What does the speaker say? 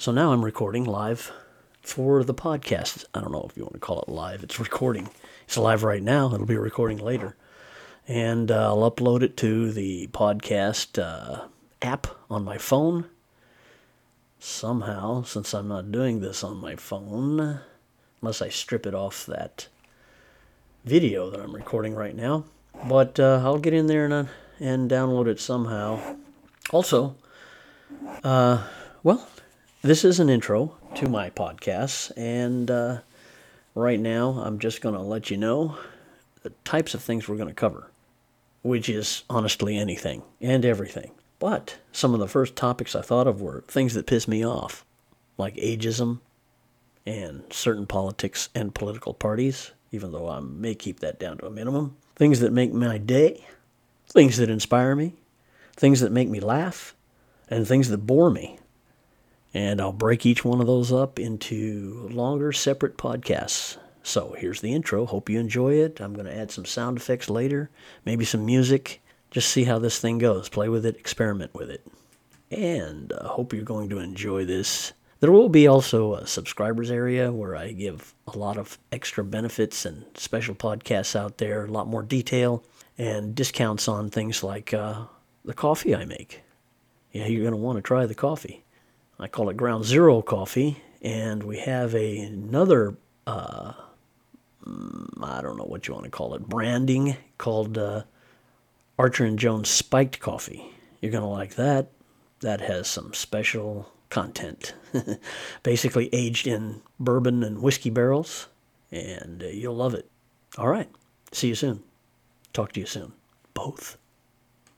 So now I'm recording live for the podcast. I don't know if you want to call it live. It's recording. It's live right now. It'll be recording later. And I'll upload it to the podcast app on my phone. Somehow, since I'm not doing this on my phone, unless I strip it off that video that I'm recording right now. But I'll get in there and download it somehow. Also, this is an intro to my podcast, and right now I'm just going to let you know the types of things we're going to cover, which is honestly anything and everything. But some of the first topics I thought of were things that piss me off, like ageism and certain politics and political parties, even though I may keep that down to a minimum. Things that make my day, things that inspire me, things that make me laugh, and things that bore me. And I'll break each one of those up into longer, separate podcasts. So here's the intro. Hope you enjoy it. I'm going to add some sound effects later, maybe some music. Just see how this thing goes. Play with it, experiment with it. And I hope you're going to enjoy this. There will be also a subscribers area where I give a lot of extra benefits and special podcasts out there, a lot more detail, and discounts on things like the coffee I make. Yeah, you're going to want to try the coffee. I call it Ground Zero Coffee, and we have another, I don't know what you want to call it, branding called Archer & Jones Spiked Coffee. You're going to like that. That has some special content. Basically aged in bourbon and whiskey barrels, and you'll love it. All right. See you soon. Talk to you soon. Both.